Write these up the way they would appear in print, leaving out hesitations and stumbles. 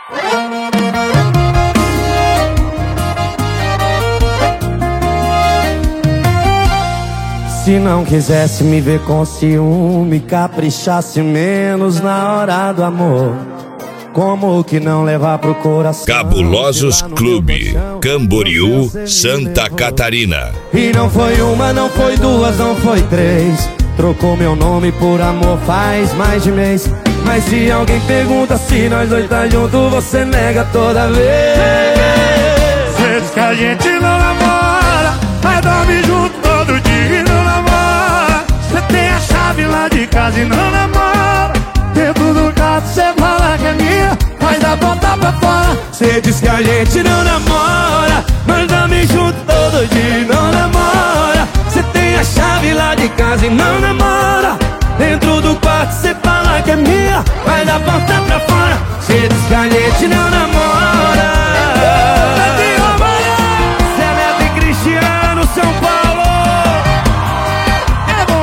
Se não quisesse me ver com ciúme, caprichasse menos na hora do amor. Como que não levar pro coração? Cabulosos Clube, Camboriú, Santa Catarina. E não foi uma, não foi duas, não foi três. Trocou meu nome por amor faz mais de mês. Mas se alguém pergunta se nós dois tá junto, você nega toda vez. Cê diz que a gente não namora, mas dorme junto todo dia e não namora. Cê tem a chave lá de casa e não namora. Dentro do carro cê fala que é minha, mas dá volta pra fora. Cê diz que a gente não namora, mas dorme junto todo dia e não namora. Cê tem a chave lá de casa e não namora. Dentro do quarto cê fala que é minha, mas dá volta pra fora. Cê diz que a gente não namora. Cê é Neto e Cristiano, São Paulo. É bom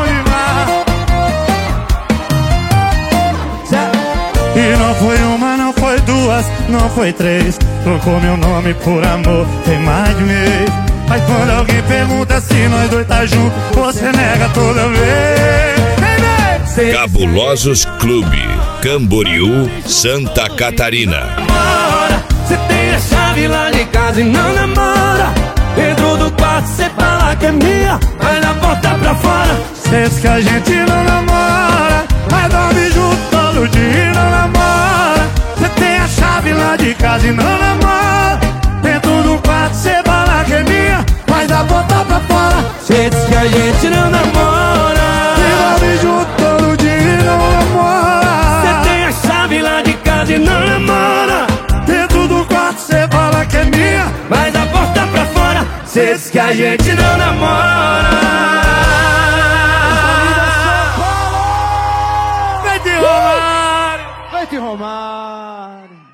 demais. E não foi uma, não foi duas, não foi três. Trocou meu nome por amor, tem mais de mês. Mas quando alguém pergunta se nós dois tá junto, você nega toda vez. Cabulosos Clube, Camboriú, Santa Catarina. Cê tem a chave lá de casa e não namora. Dentro do quarto cê fala que é minha, mas dá volta pra fora. Cê diz que a gente não namora, mas dorme junto todo dia e não namora. Cê tem a chave lá de casa e não namora. Dentro do quarto cê fala que é minha, mas dá volta pra fora. Cê diz que a gente não namora, dorme junto todo dia e não namora. cê tem a chave lá de casa e não namora. Dentro do quarto cê fala que é minha, mas dá volta pra fora. Cê diz que a gente não namora. Vai te Romário! Vai te Romário.